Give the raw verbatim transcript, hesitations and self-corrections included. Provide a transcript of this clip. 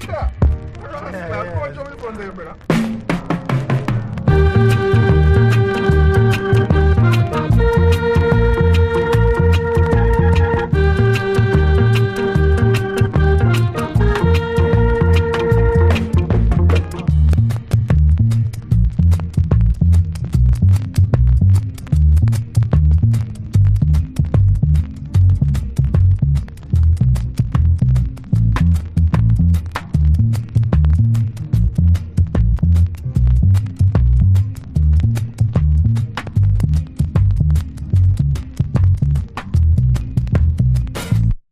Rasta, come on, show me from there, brother.